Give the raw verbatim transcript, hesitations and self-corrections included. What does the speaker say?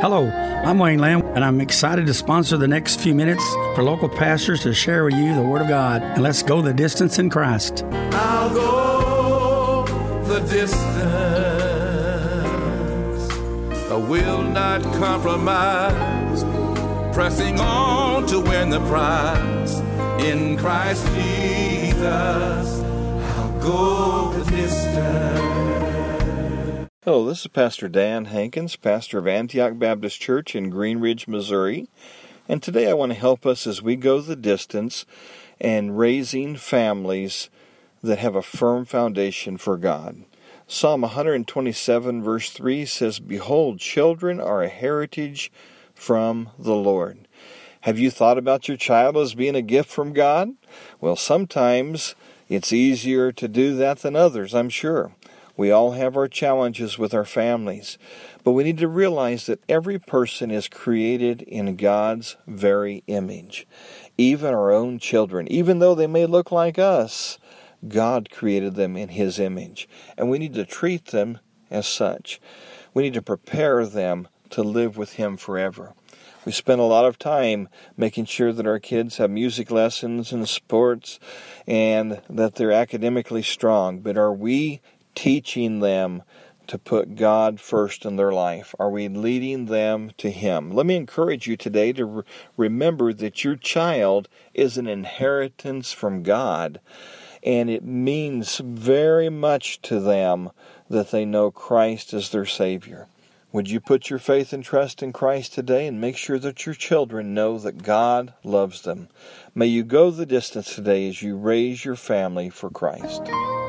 Hello, I'm Wayne Lamb, and I'm excited to sponsor the next few minutes for local pastors to share with you the Word of God. And let's go the distance in Christ. I'll go the distance. I will not compromise, pressing on to win the prize. In Christ Jesus, I'll go the distance. Hello, this is Pastor Dan Hankins, pastor of Antioch Baptist Church in Green Ridge, Missouri. And today I want to help us as we go the distance and raising families that have a firm foundation for God. Psalm one twenty-seven verse three says, "Behold, children are a heritage from the Lord." Have you thought about your child as being a gift from God? Well, sometimes it's easier to do that than others, I'm sure. We all have our challenges with our families, but we need to realize that every person is created in God's very image. Even our own children, even though they may look like us, God created them in His image, and we need to treat them as such. We need to prepare them to live with Him forever. We spend a lot of time making sure that our kids have music lessons and sports and that they're academically strong, but are we teaching them to put God first in their life? Are we leading them to Him? Let me encourage you today to re- remember that your child is an inheritance from God, and it means very much to them that they know Christ as their Savior. Would you put your faith and trust in Christ today and make sure that your children know that God loves them? May you go the distance today as you raise your family for Christ.